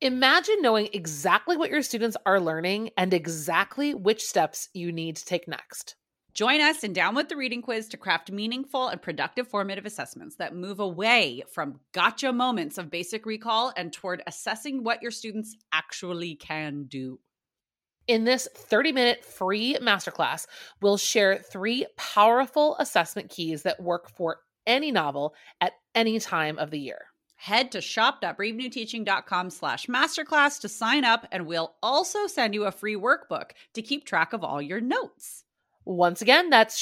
Imagine knowing exactly what your students are learning and exactly which steps you need to take next. Join us in Down with the Reading Quiz to craft meaningful and productive formative assessments that move away from gotcha moments of basic recall and toward assessing what your students actually can do. In this 30-minute free masterclass, we'll share 3 powerful assessment keys that work for any novel at any time of the year. Head to shop.bravenewteaching.com/masterclass to sign up, and we'll also send you a free workbook to keep track of all your notes. Once again, that's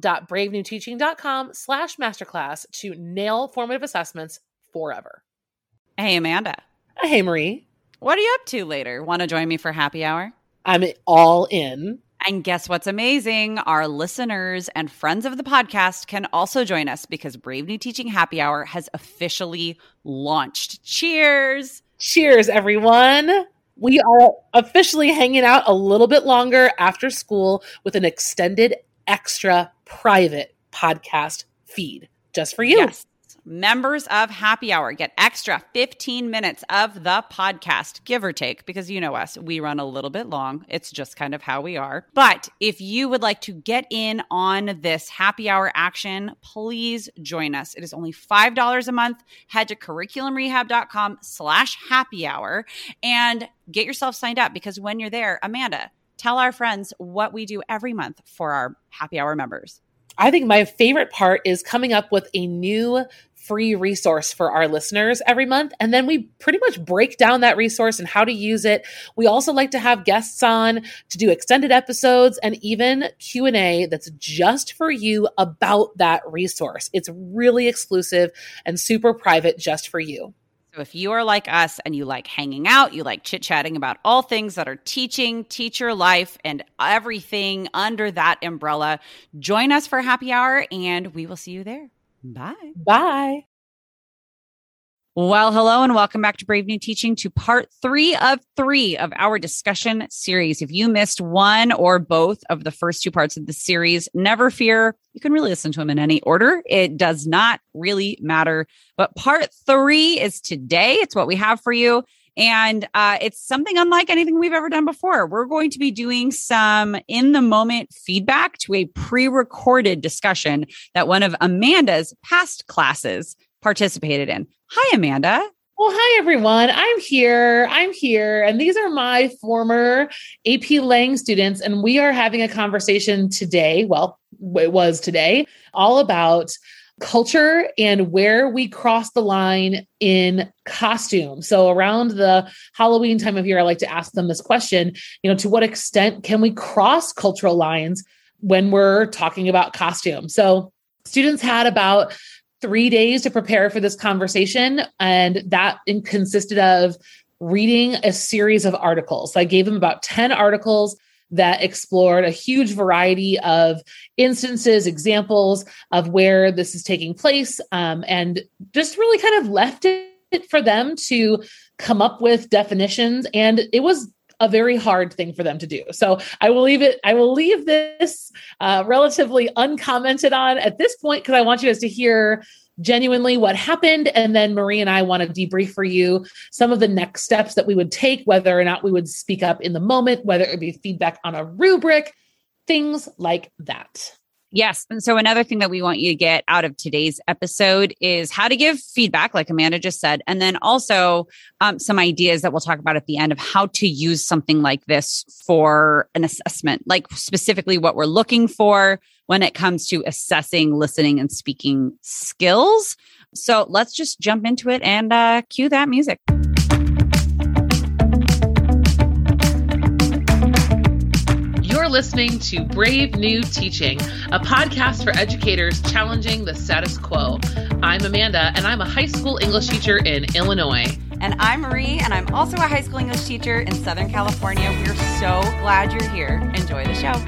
shop.bravenewteaching.com/masterclass to nail formative assessments forever. Hey, Amanda. Hey, Marie. What are you up to later? Want to join me for happy hour? I'm all in. And guess what's amazing? Our listeners and friends of the podcast can also join us because Brave New Teaching Happy Hour has officially launched. Cheers! Cheers, everyone. We are officially hanging out a little bit longer after school with an extended, extra private podcast feed just for you. Yes. Members of Happy Hour get extra 15 minutes of the podcast, give or take, because you know us, we run a little bit long. It's just kind of how we are. But if you would like to get in on this Happy Hour action, please join us. It is only $5 a month. Head to curriculumrehab.com/happy hour and get yourself signed up, because when you're there, Amanda, tell our friends what we do every month for our Happy Hour members. I think my favorite part is coming up with a new free resource for our listeners every month. And then we pretty much break down that resource and how to use it. We also like to have guests on to do extended episodes and even Q&A that's just for you about that resource. It's really exclusive and super private just for you. So if you are like us and you like hanging out, you like chit-chatting about all things that are teaching, teacher life, and everything under that umbrella, join us for happy hour and we will see you there. Bye. Bye. Well, hello and welcome back to Brave New Teaching, to part 3 of our discussion series. If you missed one or both of the first 2 parts of the series, never fear. You can really listen to them in any order. It does not really matter. But part 3 is today. It's what we have for you. And it's something unlike anything we've ever done before. We're going to be doing some in-the-moment feedback to a pre-recorded discussion that one of Amanda's past classes participated in. Hi, Amanda. Well, hi, everyone. I'm here. And these are my former AP Lang students. And we are having a conversation today. Well, it was today, all about culture and where we cross the line in costume. So around the Halloween time of year, I like to ask them this question, to what extent can we cross cultural lines when we're talking about costume? So students had about 3 days to prepare for this conversation, and that consisted of reading a series of articles. So I gave them about 10 articles that explored a huge variety of instances, examples of where this is taking place, and just really kind of left it for them to come up with definitions. And it was a very hard thing for them to do. So I will leave this relatively uncommented on at this point, because I want you guys to hear genuinely what happened. And then Marie and I want to debrief for you some of the next steps that we would take, whether or not we would speak up in the moment, whether it would be feedback on a rubric, things like that. Yes. And so another thing that we want you to get out of today's episode is how to give feedback, like Amanda just said, and then also some ideas that we'll talk about at the end of how to use something like this for an assessment, like specifically what we're looking for when it comes to assessing listening and speaking skills. So let's just jump into it and cue that music. You're listening to Brave New Teaching, a podcast for educators challenging the status quo. I'm Amanda, and I'm a high school English teacher in Illinois. And I'm Marie, and I'm also a high school English teacher in Southern California. We're so glad you're here. Enjoy the show.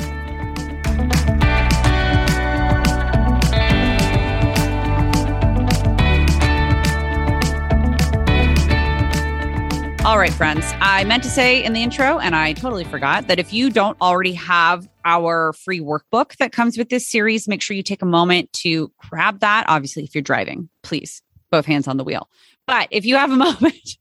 All right, friends, I meant to say in the intro, and I totally forgot, that if you don't already have our free workbook that comes with this series, make sure you take a moment to grab that. Obviously, if you're driving, please, both hands on the wheel. But if you have a moment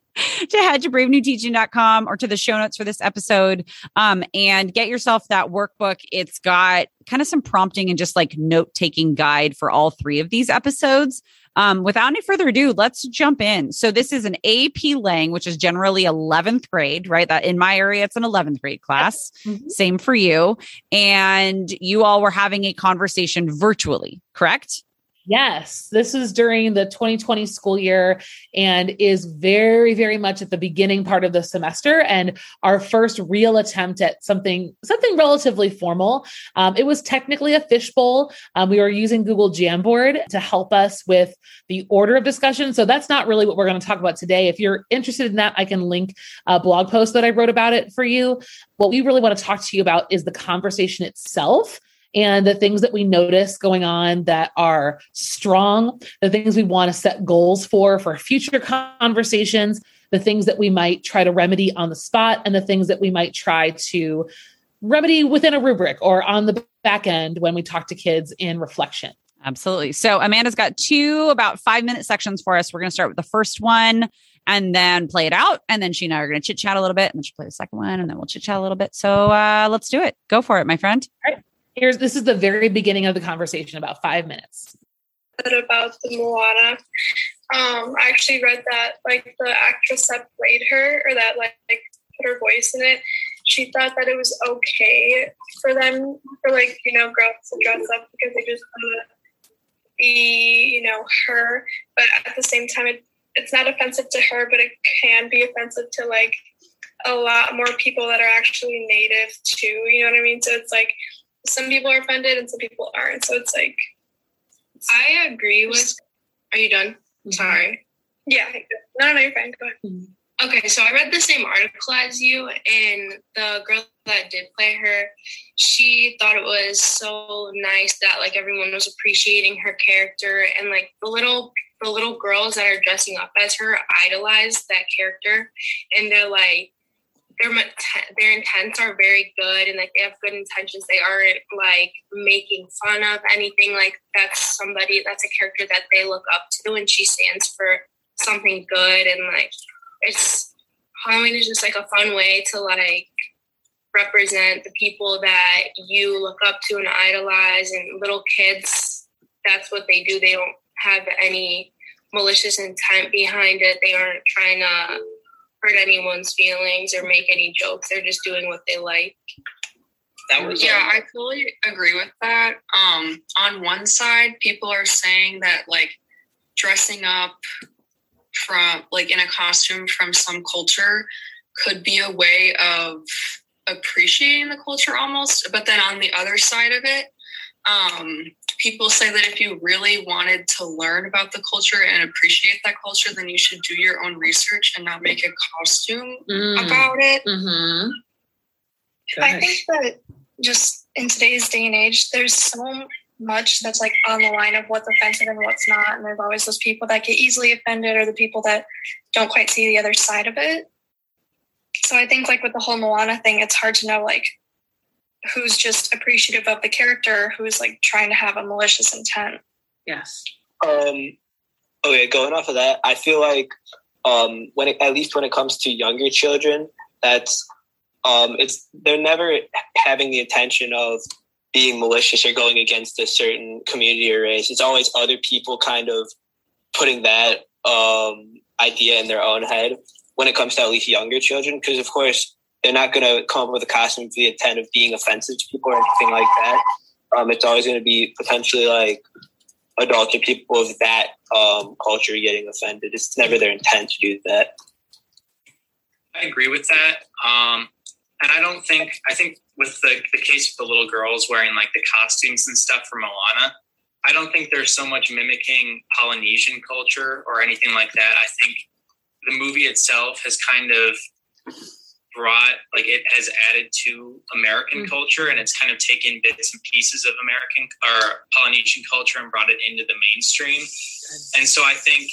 to head to bravenewteaching.com or to the show notes for this episode and get yourself that workbook. It's got kind of some prompting and just like note-taking guide for all 3 of these episodes. Without any further ado, let's jump in. So this is an AP Lang, which is generally 11th grade, right? That in my area, it's an 11th grade class. Mm-hmm. Same for you. And you all were having a conversation virtually, correct? Yes, this is during the 2020 school year and is very, very much at the beginning part of the semester and our first real attempt at something relatively formal. It was technically a fishbowl. We were using Google Jamboard to help us with the order of discussion. So that's not really what we're going to talk about today. If you're interested in that, I can link a blog post that I wrote about it for you. What we really want to talk to you about is the conversation itself. And the things that we notice going on that are strong, the things we want to set goals for future conversations, the things that we might try to remedy on the spot, and the things that we might try to remedy within a rubric or on the back end when we talk to kids in reflection. Absolutely. So Amanda's got 2 about 5-minute sections for us. We're going to start with the first one and then play it out. And then she and I are going to chit chat a little bit and then she'll play the second one and then we'll chit chat a little bit. So let's do it. Go for it, my friend. All right. This is the very beginning of the conversation, about 5 minutes. About the Moana. I actually read that like the actress that played her or that like put her voice in it, she thought that it was okay for them, for like, girls to dress up because they just want to be, her. But at the same time, it's not offensive to her, but it can be offensive to like a lot more people that are actually native too. You know what I mean? So it's like, some people are offended and some people aren't. So it's like, I agree with, are you done? Mm-hmm. Sorry. Yeah. No, you're fine. Go ahead. Mm-hmm. Okay. So I read the same article as you, and the girl that did play her, she thought it was so nice that like everyone was appreciating her character, and like the little girls that are dressing up as her idolize that character, and they're like, their intents are very good and like they have good intentions. They aren't like making fun of anything. Like that's a character that they look up to, and she stands for something good. And like Halloween is just like a fun way to like represent the people that you look up to and idolize. And little kids, that's what they do. They don't have any malicious intent behind it. They aren't trying to hurt anyone's feelings or make any jokes. They're just doing what they like. I totally agree with that. On one side, people are saying that like dressing up from like in a costume from some culture could be a way of appreciating the culture almost. But then on the other side of it, people say that if you really wanted to learn about the culture and appreciate that culture, then you should do your own research and not make a costume about it. Mm-hmm. I think that just in today's day and age, there's so much that's like on the line of what's offensive and what's not. And there's always those people that get easily offended or the people that don't quite see the other side of it. So I think like with the whole Moana thing, it's hard to know like who's just appreciative of the character, who's like trying to have a malicious intent. Yes. Okay, going off of that, I feel like when it comes to younger children, that's they're never having the intention of being malicious or going against a certain community or race. It's always other people kind of putting that idea in their own head when it comes to at least younger children, because of course they're not going to come up with a costume with the intent of being offensive to people or anything like that. It's always going to be potentially like adults or people of that culture getting offended. It's never their intent to do that. I agree with that. And I think with the case of the little girls wearing like the costumes and stuff from Moana, I don't think they're so much mimicking Polynesian culture or anything like that. I think the movie itself has kind of it has added to American culture, and it's kind of taken bits and pieces of American or Polynesian culture and brought it into the mainstream. And so I think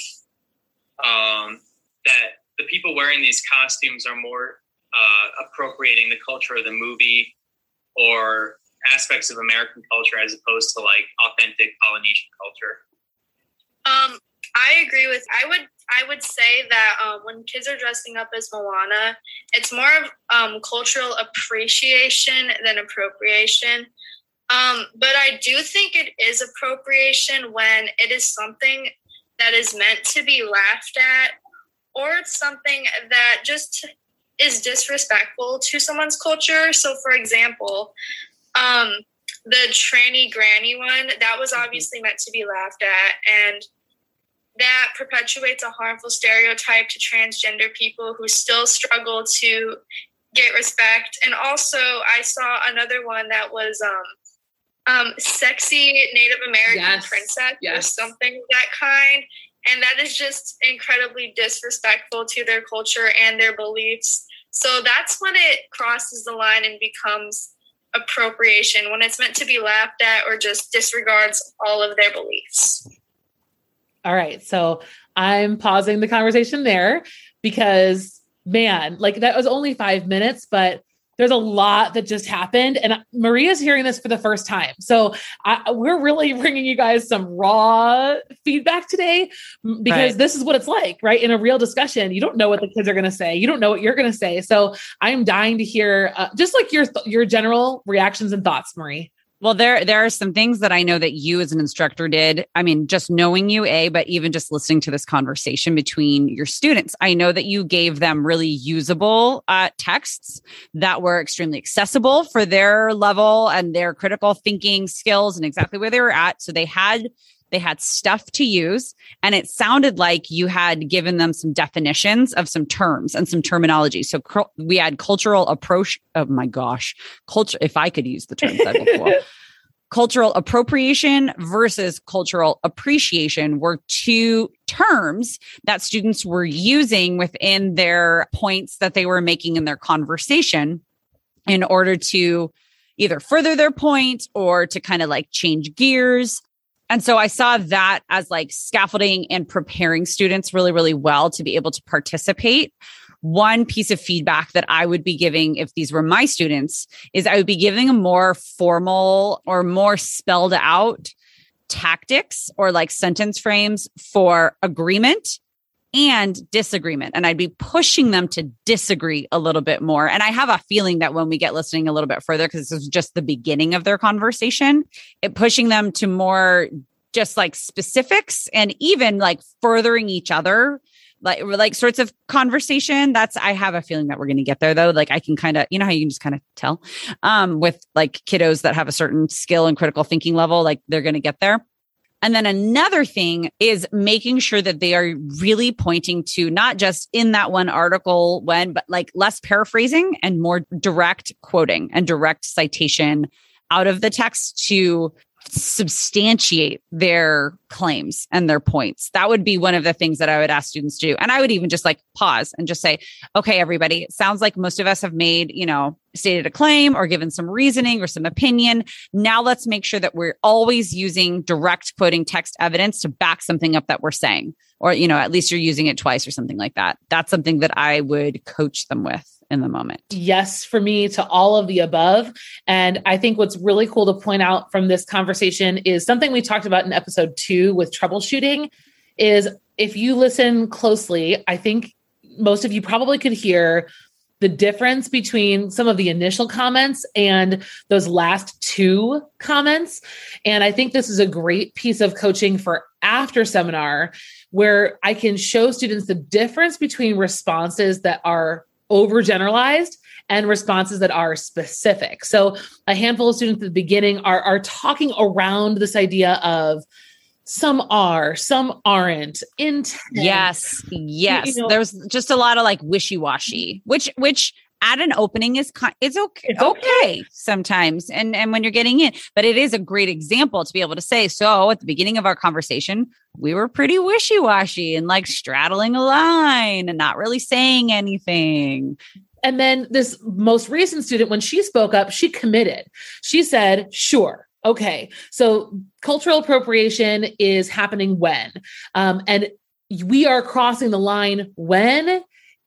that the people wearing these costumes are more appropriating the culture of the movie or aspects of American culture as opposed to like authentic Polynesian culture. I agree with, I would I would say that when kids are dressing up as Moana, it's more of cultural appreciation than appropriation. But I do think it is appropriation when it is something that is meant to be laughed at, or it's something that just is disrespectful to someone's culture. So, for example, the tranny granny one, that was obviously meant to be laughed at, and that perpetuates a harmful stereotype to transgender people who still struggle to get respect. And also, I saw another one that was sexy Native American princess or something of that kind. And that is just incredibly disrespectful to their culture and their beliefs. So that's when it crosses the line and becomes appropriation, when it's meant to be laughed at or just disregards all of their beliefs. All right. So I'm pausing the conversation there because, man, like that was only 5 minutes, but there's a lot that just happened. And Maria's hearing this for the first time. So we're really bringing you guys some raw feedback today because this is what it's like, right? In a real discussion, you don't know what the kids are going to say. You don't know what you're going to say. So I'm dying to hear just like your general reactions and thoughts, Marie. Well, there are some things that I know that you as an instructor did. I mean, just knowing you, but even just listening to this conversation between your students, I know that you gave them really usable texts that were extremely accessible for their level and their critical thinking skills and exactly where they were at. So they had stuff to use, and it sounded like you had given them some definitions of some terms and some terminology. So we had cultural approach. Oh my gosh. Culture. If I could use the terms, that'd be cool. Cultural appropriation versus cultural appreciation were two terms that students were using within their points that they were making in their conversation in order to either further their point or to kind of like change gears. And so I saw that as like scaffolding and preparing students really, really well to be able to participate. One piece of feedback that I would be giving if these were my students is I would be giving a more formal or more spelled out tactics or like sentence frames for agreement and disagreement. And I'd be pushing them to disagree a little bit more. And I have a feeling that when we get listening a little bit further, because this is just the beginning of their conversation, pushing them to more just like specifics and even like furthering each other, like sorts of conversation. I have a feeling that we're going to get there though. Like I can kind of, you know how you can just kind of tell with like kiddos that have a certain skill and critical thinking level, like they're going to get there. And then another thing is making sure that they are really pointing to not just in that one article but like less paraphrasing and more direct quoting and direct citation out of the text to substantiate their claims and their points. That would be one of the things that I would ask students to do. And I would even just like pause and just say, okay, everybody, it sounds like most of us have made, stated a claim or given some reasoning or some opinion. Now let's make sure that we're always using direct quoting text evidence to back something up that we're saying, or, at least you're using it twice or something like that. That's something that I would coach them with in the moment. Yes, for me, to all of the above. And I think what's really cool to point out from this conversation is something we talked about in episode 2 with troubleshooting is if you listen closely, I think most of you probably could hear the difference between some of the initial comments and those last 2 comments. And I think this is a great piece of coaching for after seminar where I can show students the difference between responses that are overgeneralized and responses that are specific. So a handful of students at the beginning are talking around this idea of some are, some aren't. Intent. Yes. There's just a lot of like wishy-washy, which at an opening is it's okay sometimes. And when you're getting in, but it is a great example to be able to say, so at the beginning of our conversation, we were pretty wishy-washy and like straddling a line and not really saying anything. And then this most recent student, when she spoke up, she committed. She said, sure. Okay. So cultural appropriation is happening when, and we are crossing the line when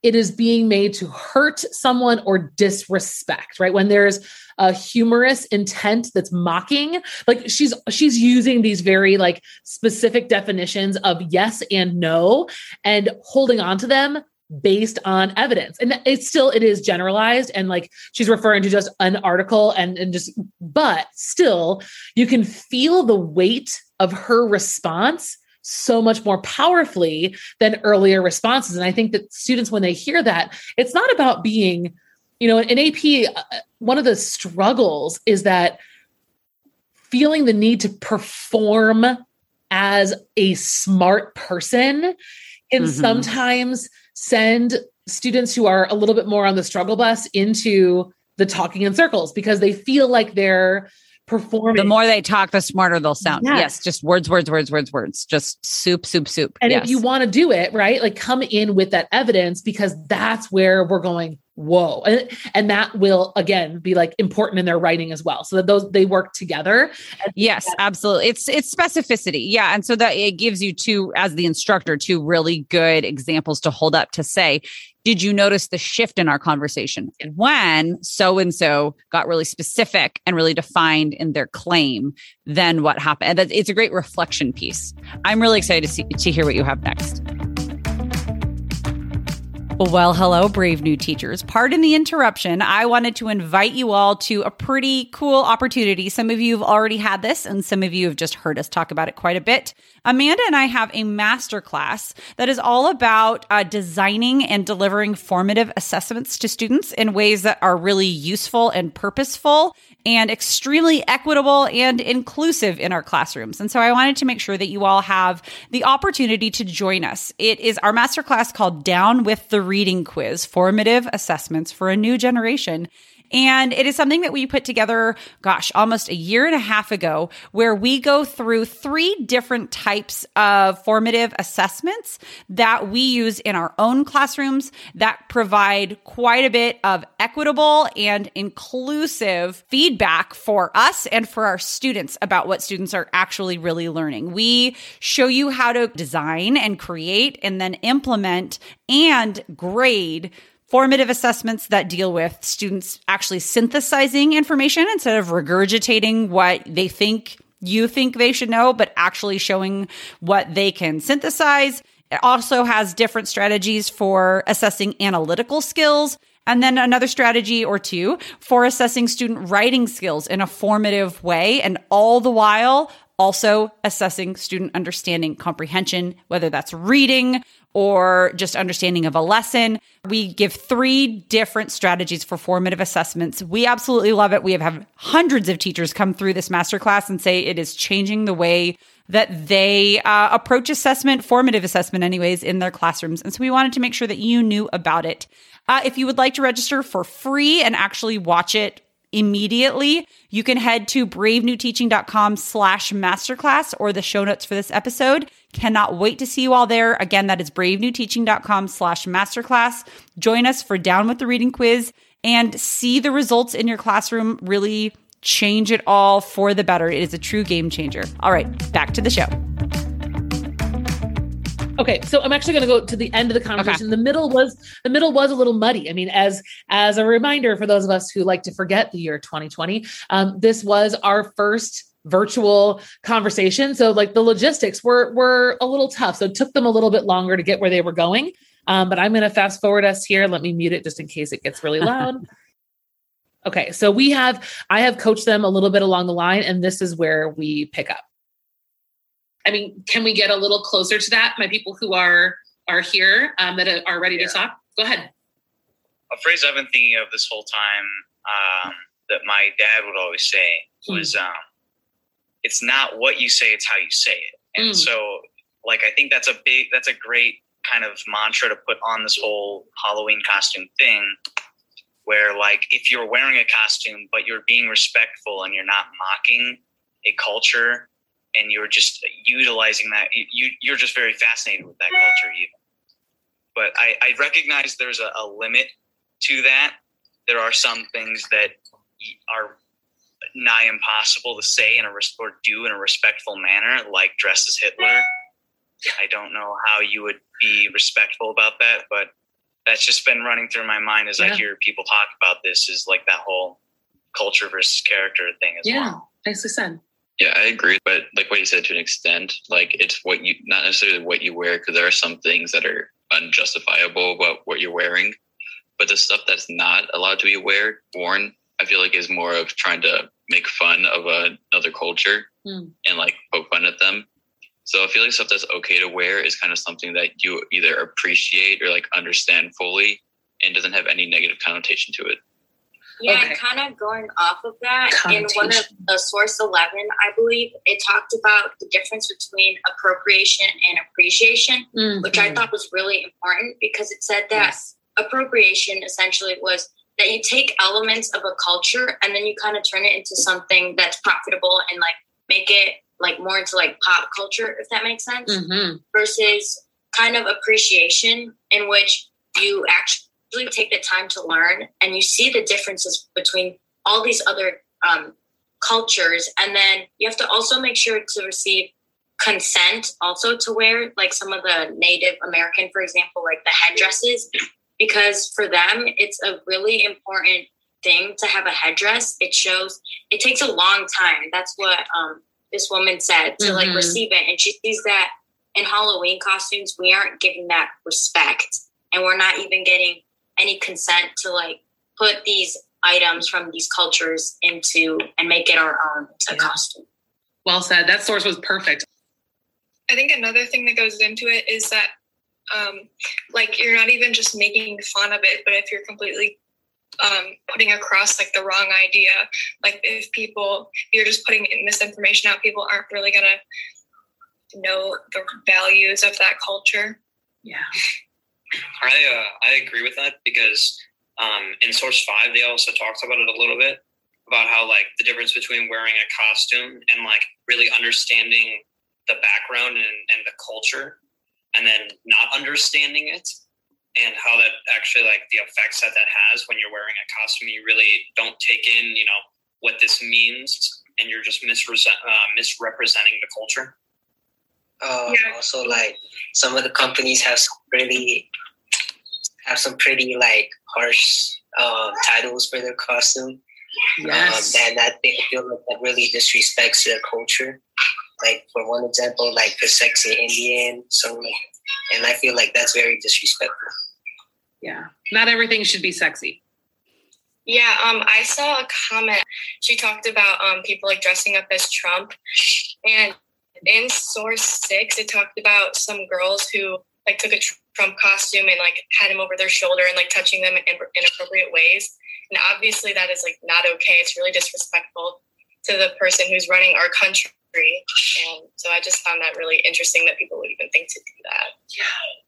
it is being made to hurt someone or disrespect, right? When there's a humorous intent that's mocking, like she's using these very like specific definitions of yes and no and holding on to them based on evidence. And it is generalized. And like, she's referring to just an article but still you can feel the weight of her response so much more powerfully than earlier responses. And I think that students, when they hear that, it's not about being, in AP, one of the struggles is that feeling the need to perform as a smart person can sometimes send students who are a little bit more on the struggle bus into the talking in circles because they feel like they're performing. The more they talk, the smarter they'll sound. Yes. Just words. Just soup. And if you want to do it, right, like come in with that evidence because that's where we're going, whoa. And that will, again, be like important in their writing as well. So that they work together. Yes, absolutely. It's specificity. Yeah. And so that it gives you as the instructor, two really good examples to hold up to say, did you notice the shift in our conversation when so-and-so got really specific and really defined in their claim? Then what happened? And it's a great reflection piece. I'm really excited to hear what you have next. Well, hello, brave new teachers. Pardon the interruption. I wanted to invite you all to a pretty cool opportunity. Some of you have already had this, and some of you have just heard us talk about it quite a bit. Amanda and I have a masterclass that is all about designing and delivering formative assessments to students in ways that are really useful and purposeful and extremely equitable and inclusive in our classrooms. And so I wanted to make sure that you all have the opportunity to join us. It is our masterclass called Down with the Reading Quiz, Formative Assessments for a New Generation. And it is something that we put together, almost a year and a half ago, where we go through 3 different types of formative assessments that we use in our own classrooms that provide quite a bit of equitable and inclusive feedback for us and for our students about what students are actually really learning. We show you how to design and create and then implement and grade formative assessments that deal with students actually synthesizing information instead of regurgitating what you think they should know, but actually showing what they can synthesize. It also has different strategies for assessing analytical skills, and then another strategy or 2 for assessing student writing skills in a formative way, and all the while also assessing student understanding comprehension, whether that's reading or just understanding of a lesson. We give 3 different strategies for formative assessments. We absolutely love it. We have had hundreds of teachers come through this masterclass and say it is changing the way that they approach assessment, formative assessment anyways, in their classrooms. And so we wanted to make sure that you knew about it. If you would like to register for free and actually watch it immediately, you can head to bravenewteaching.com/masterclass or the show notes for this episode. Cannot wait to see you all there. Again, that is bravenewteaching.com/masterclass. Join us for Down with the Reading Quiz and see the results in your classroom really change it all for the better. It is a true game changer. All right, back to the show. Okay, so I'm actually going to go to the end of the conversation. Okay. The middle was a little muddy. I mean, as a reminder for those of us who like to forget the year 2020, this was our first virtual conversation. So like the logistics were a little tough. So it took them a little bit longer to get where they were going. But I'm going to fast forward us here. Let me mute it just in case it gets really loud. Okay, so I have coached them a little bit along the line, and this is where we pick up. I mean, can we get a little closer to that? My people who are here that are ready to talk. Go ahead. A phrase I've been thinking of this whole time that my dad would always say was, "It's not what you say; it's how you say it." And so, like, I think that's a great kind of mantra to put on this whole Halloween costume thing. Where, like, if you're wearing a costume but you're being respectful and you're not mocking a culture, and you're just utilizing that, you're just very fascinated with that culture even. But I recognize there's a limit to that. There are some things that are nigh impossible to say or do in a respectful manner, like dress as Hitler. I don't know how you would be respectful about that, but that's just been running through my mind as I hear people talk about this, is like that whole culture versus character thing as well. Nicely said. Yeah, I agree. But like what you said, to an extent, like it's what you, not necessarily what you wear, because there are some things that are unjustifiable about what you're wearing. But the stuff that's not allowed to be worn, I feel like is more of trying to make fun of another culture and like poke fun at them. So I feel like stuff that's okay to wear is kind of something that you either appreciate or like understand fully and doesn't have any negative connotation to it. Yeah, and kind of going off of that, in one of the Source 11, I believe, it talked about the difference between appropriation and appreciation, which I thought was really important, because it said that appropriation essentially was that you take elements of a culture and then you kind of turn it into something that's profitable and like make it like more into like pop culture, if that makes sense, versus kind of appreciation in which you actually take the time to learn and you see the differences between all these other cultures. And then you have to also make sure to receive consent also to wear like some of the Native American, for example, like the headdresses, because for them, it's a really important thing to have a headdress. It shows, it takes a long time. That's what this woman said, to like receive it. And she sees that in Halloween costumes, we aren't given that respect, and we're not even getting any consent to like put these items from these cultures into and make it our own costume. Well said. That source was perfect. I think another thing that goes into it is that like you're not even just making fun of it, but if you're completely putting across like the wrong idea, like if you're just putting misinformation out, people aren't really gonna know the values of that culture. Yeah. I agree with that, because in Source 5, they also talked about it a little bit, about how like the difference between wearing a costume and like really understanding the background and the culture, and then not understanding it, and how that actually like the effects that has when you're wearing a costume. You really don't take in, what this means, and you're just misrepresenting the culture. Also, like some of the companies have some pretty like harsh titles for their costume. Yes. And that they feel like that really disrespects their culture. Like for one example, like the sexy Indian, and I feel like that's very disrespectful. Yeah, not everything should be sexy. Yeah, I saw a comment. She talked about people like dressing up as Trump, and in Source 6, it talked about some girls who like took a Trump costume and like had him over their shoulder and like touching them in inappropriate ways. And obviously that is like not okay. It's really disrespectful to the person who's running our country. And so I just found that really interesting that people would even think to do that. Yeah.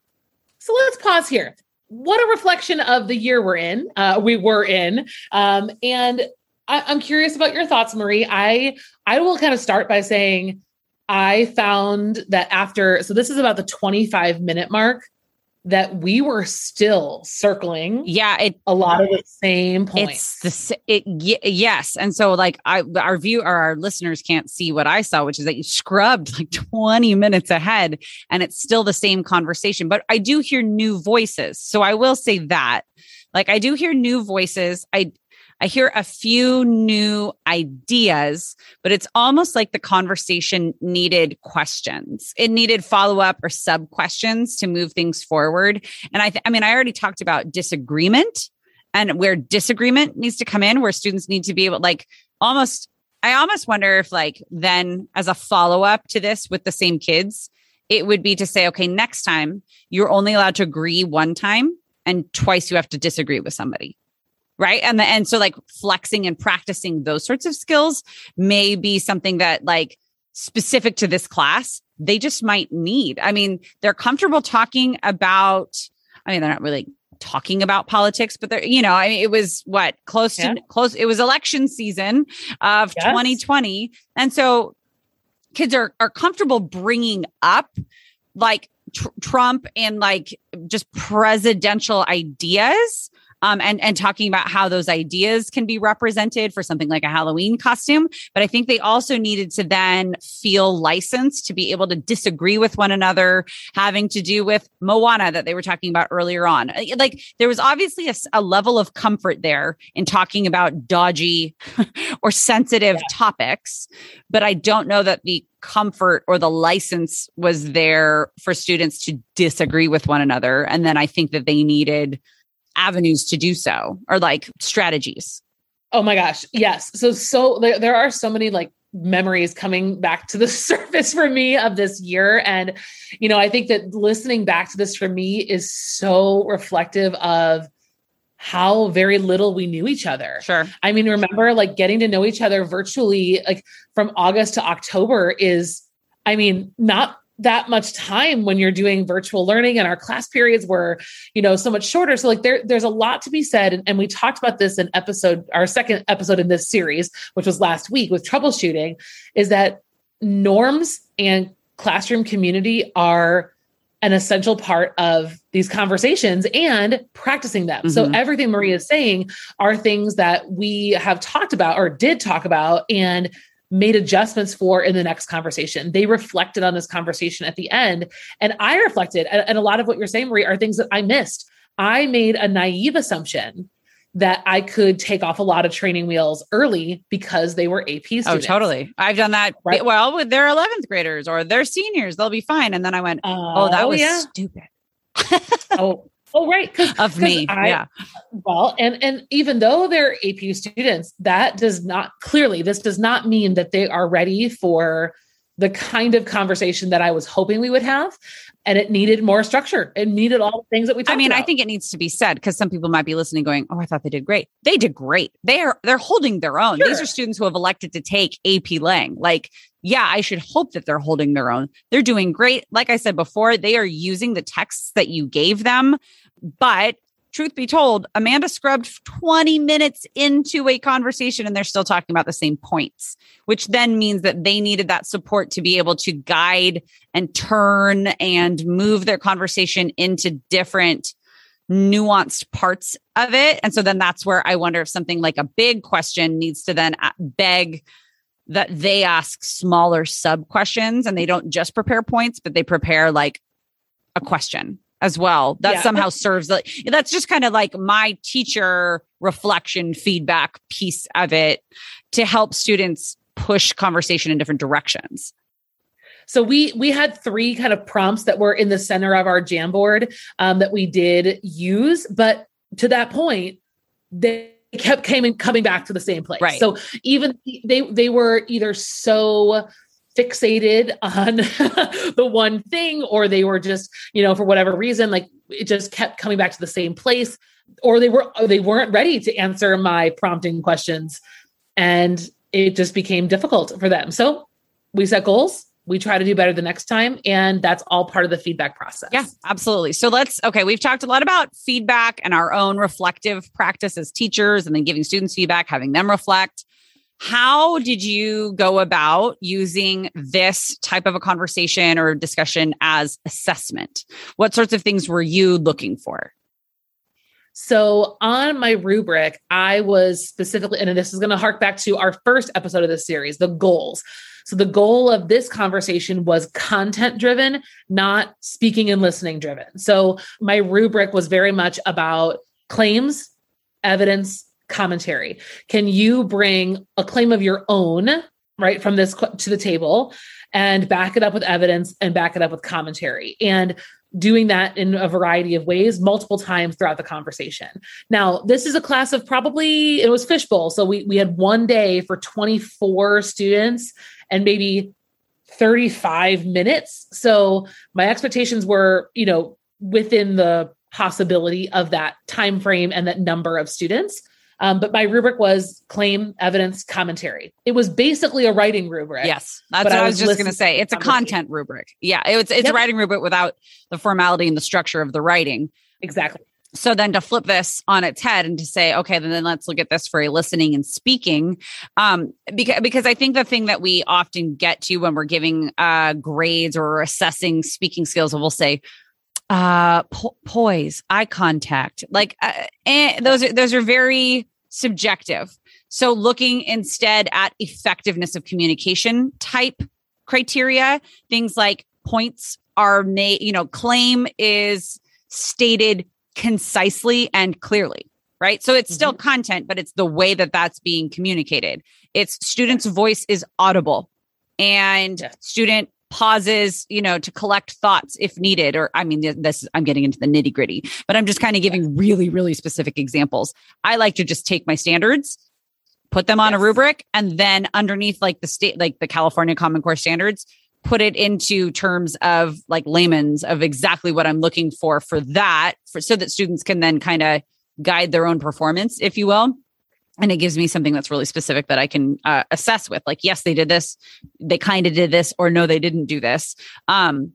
So let's pause here. What a reflection of the year we were in. And I'm curious about your thoughts, Marie. I will kind of start by saying I found that so this is about the 25-minute mark, that we were still circling a lot of the same points. Yes. And so like our listeners can't see what I saw, which is that you scrubbed like 20 minutes ahead and it's still the same conversation, but I do hear new voices. So I will say that, like, I do hear new voices. I hear a few new ideas, but it's almost like the conversation needed questions. It needed follow-up or sub-questions to move things forward. And I already talked about disagreement and where disagreement needs to come in, where students need to be able, like, I almost wonder if like then as a follow-up to this with the same kids, it would be to say, okay, next time you're only allowed to agree one time and twice you have to disagree with somebody. Right. And so like flexing and practicing those sorts of skills may be something that like specific to this class, they just might need. I mean, they're comfortable talking about, they're not really talking about politics, but they're, it was close. It was election season of 2020. And so kids are comfortable bringing up like Trump and like just presidential ideas. and talking about how those ideas can be represented for something like a Halloween costume. But I think they also needed to then feel licensed to be able to disagree with one another, having to do with Moana that they were talking about earlier on. Like there was obviously a level of comfort there in talking about dodgy or sensitive topics, but I don't know that the comfort or the license was there for students to disagree with one another. And then I think that they needed avenues to do so, or like strategies. Oh my gosh. Yes. So there are so many like memories coming back to the surface for me of this year. And, I think that listening back to this for me is so reflective of how very little we knew each other. Sure. I mean, remember like getting to know each other virtually, like from August to October is, not that much time when you're doing virtual learning, and our class periods were, so much shorter. So like there's a lot to be said. And we talked about this in our second episode in this series, which was last week with troubleshooting, is that norms and classroom community are an essential part of these conversations and practicing them. Mm-hmm. So everything Maria is saying are things that we have talked about or did talk about and made adjustments for in the next conversation. They reflected on this conversation at the end. And I reflected, and a lot of what you're saying, Maria, are things that I missed. I made a naive assumption that I could take off a lot of training wheels early because they were AP students. Oh, totally. I've done that. Right? Well, with their 11th graders or their seniors, they'll be fine. And then I went, that was stupid. Right. Of me. Yeah. Well, and even though they're AP students, this does not mean that they are ready for the kind of conversation that I was hoping we would have. And it needed more structure. It needed all the things that we talked about. I think it needs to be said because some people might be listening going, I thought they did great. They did great. They're holding their own. Sure. These are students who have elected to take AP Lang. Like, yeah, I should hope that they're holding their own. They're doing great. Like I said before, they are using the texts that you gave them. But truth be told, Amanda scrubbed 20 minutes into a conversation and they're still talking about the same points, which then means that they needed that support to be able to guide and turn and move their conversation into different nuanced parts of it. And so then that's where I wonder if something like a big question needs to then beg that they ask smaller sub questions and they don't just prepare points, but they prepare like a question as well. That somehow serves, that's just kind of like my teacher reflection feedback piece of it to help students push conversation in different directions. So we had 3 kind of prompts that were in the center of our Jamboard that we did use, but to that point, they kept coming back to the same place. Right. So even they were either so fixated on the one thing, or they were just, for whatever reason, like it just kept coming back to the same place, or they weren't ready to answer my prompting questions. And it just became difficult for them. So we set goals. We try to do better the next time. And that's all part of the feedback process. Yeah, absolutely. So we've talked a lot about feedback and our own reflective practice as teachers, and then giving students feedback, having them reflect. How did you go about using this type of a conversation or discussion as assessment? What sorts of things were you looking for? So on my rubric, I was specifically, and this is going to hark back to our first episode of this series, the goals. So the goal of this conversation was content driven, not speaking and listening driven. So my rubric was very much about claims, evidence, commentary. Can you bring a claim of your own, right, from this to the table and back it up with evidence and back it up with commentary? And doing that in a variety of ways, multiple times throughout the conversation. Now, this is a class of it was fishbowl. So we had one day for 24 students and maybe 35 minutes. So my expectations were, within the possibility of that time frame and that number of students. But my rubric was claim, evidence, commentary. It was basically a writing rubric. Yes. That's what I was just going to say. It's a content rubric. Yeah. It's a writing rubric without the formality and the structure of the writing. Exactly. So then to flip this on its head and to say, okay, then let's look at this for a listening and speaking. Because I think the thing that we often get to when we're giving grades or assessing speaking skills, we'll say, Poise, eye contact, like those are very subjective. So looking instead at effectiveness of communication type criteria, things like points are made, claim is stated concisely and clearly, right? So it's still content, but it's the way that that's being communicated. It's student's voice is audible and student pauses, to collect thoughts if needed. Or, I'm getting into the nitty gritty, but I'm just kind of giving really, really specific examples. I like to just take my standards, put them on a rubric, and then underneath like the California Common Core standards, put it into terms of like layman's of exactly what I'm looking for that, so that students can then kind of guide their own performance, if you will. And it gives me something that's really specific that I can assess with, like, yes, they did this, they kind of did this, or no, they didn't do this. And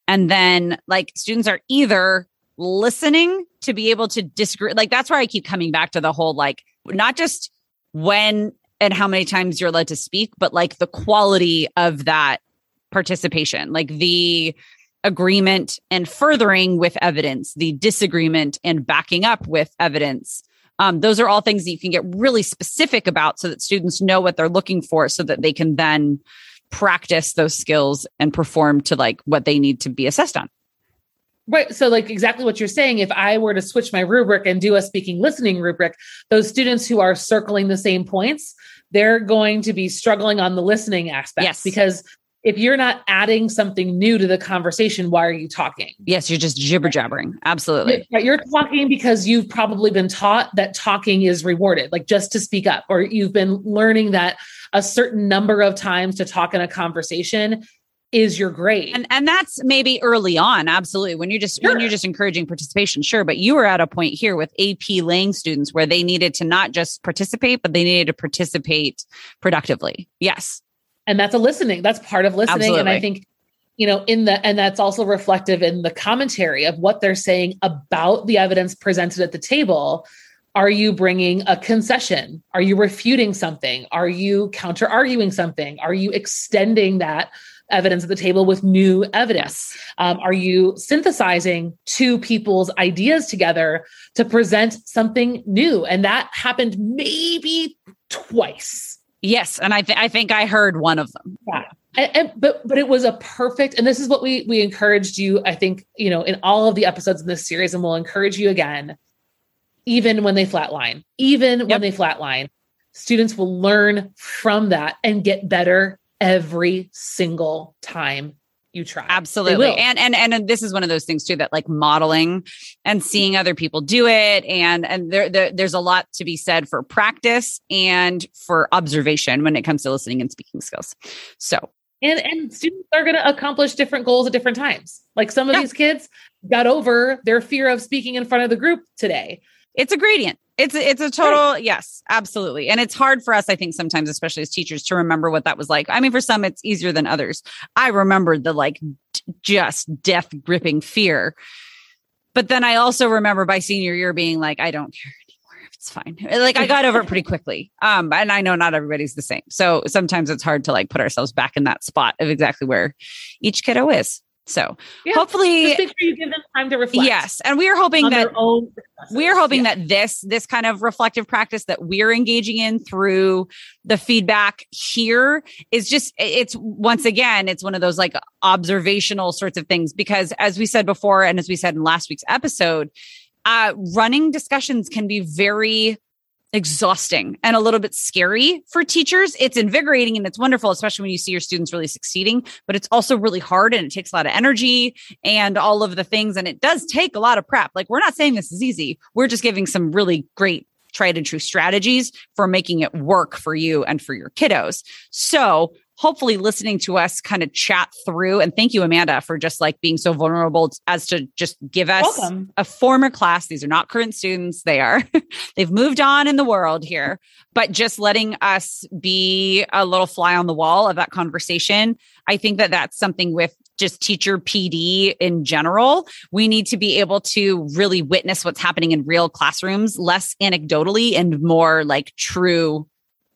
then like students are either listening to be able to disagree. Like, that's where I keep coming back to the whole, like, not just when and how many times you're allowed to speak, but like the quality of that participation, like the agreement and furthering with evidence, the disagreement and backing up with evidence. Those are all things that you can get really specific about so that students know what they're looking for, so that they can then practice those skills and perform to like what they need to be assessed on. Right. So like exactly what you're saying, if I were to switch my rubric and do a speaking listening rubric, those students who are circling the same points, they're going to be struggling on the listening aspect. Yes. Because if you're not adding something new to the conversation, why are you talking? Yes, you're just jibber jabbering. Absolutely. You're talking because you've probably been taught that talking is rewarded, like just to speak up, or you've been learning that a certain number of times to talk in a conversation is your grade. And that's maybe early on. Absolutely. When you're just encouraging participation, sure. But you were at a point here with AP Lang students where they needed to not just participate, but they needed to participate productively. Yes. And that's that's part of listening. Absolutely. And I think, and that's also reflective in the commentary of what they're saying about the evidence presented at the table. Are you bringing a concession? Are you refuting something? Are you counter-arguing something? Are you extending that evidence at the table with new evidence? Are you synthesizing two people's ideas together to present something new? And that happened maybe twice. Yes. And I think I heard one of them. Yeah. But it was a perfect, and this is what we encouraged you, I think, in all of the episodes in this series, and we'll encourage you again, even when they flatline, when they flatline, students will learn from that and get better every single time you try. Absolutely. And this is one of those things too, that like modeling and seeing other people do it. And there's a lot to be said for practice and for observation when it comes to listening and speaking skills. So, and students are going to accomplish different goals at different times. Like some of these kids got over their fear of speaking in front of the group today. It's a gradient. It's a total, yes, absolutely. And it's hard for us, I think, sometimes, especially as teachers, to remember what that was like. I mean, for some, it's easier than others. I remember the just death gripping fear. But then I also remember by senior year being like, I don't care anymore. It's fine. Like I got over it pretty quickly. And I know not everybody's the same. So sometimes it's hard to put ourselves back in that spot of exactly where each kiddo is. So hopefully, just make sure you give them time to reflect. Yes, and we are hoping that this kind of reflective practice that we're engaging in through the feedback here is just, it's once again, it's one of those observational sorts of things, because as we said before, and as we said in last week's episode, running discussions can be very exhausting and a little bit scary for teachers. It's invigorating and it's wonderful, especially when you see your students really succeeding, but it's also really hard and it takes a lot of energy and all of the things. And it does take a lot of prep. We're not saying this is easy. We're just giving some really great tried and true strategies for making it work for you and for your kiddos. So hopefully listening to us kind of chat through, and thank you, Amanda, for just being so vulnerable as to just give us a former class. These are not current students. They've moved on in the world here, but just letting us be a little fly on the wall of that conversation. I think that that's something with just teacher PD in general. We need to be able to really witness what's happening in real classrooms, less anecdotally and more true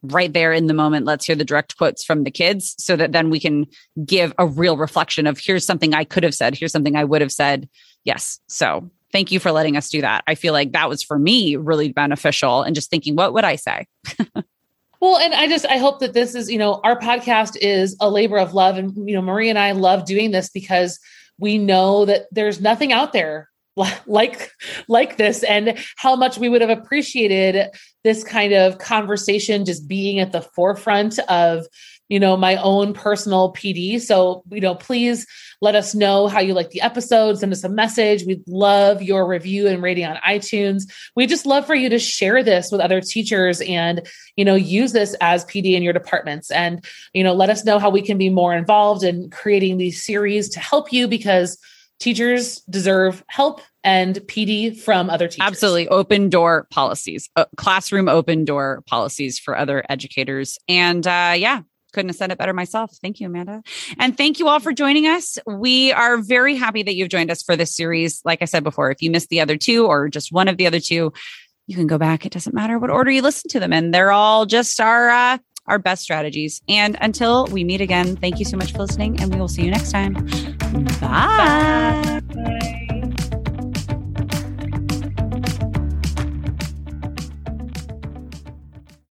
right there in the moment, let's hear the direct quotes from the kids so that then we can give a real reflection of here's something I could have said, here's something I would have said. Yes. So thank you for letting us do that. I feel like that was for me really beneficial and just thinking, what would I say? Well, and I hope that this is, our podcast is a labor of love. And, Marie and I love doing this because we know that there's nothing out there like this, and how much we would have appreciated this kind of conversation just being at the forefront of, my own personal PD. So, please let us know how you like the episode. Send us a message. We'd love your review and rating on iTunes. We'd just love for you to share this with other teachers and, use this as PD in your departments. And, let us know how we can be more involved in creating these series to help you, because teachers deserve help and PD from other teachers. Absolutely. Open door policies, classroom open door policies for other educators. And couldn't have said it better myself. Thank you, Amanda. And thank you all for joining us. We are very happy that you've joined us for this series. Like I said before, if you missed the other two or just one of the other two, you can go back. It doesn't matter what order you listen to them in. They're all just our best strategies. And until we meet again, thank you so much for listening, and we will see you next time. Bye. Bye.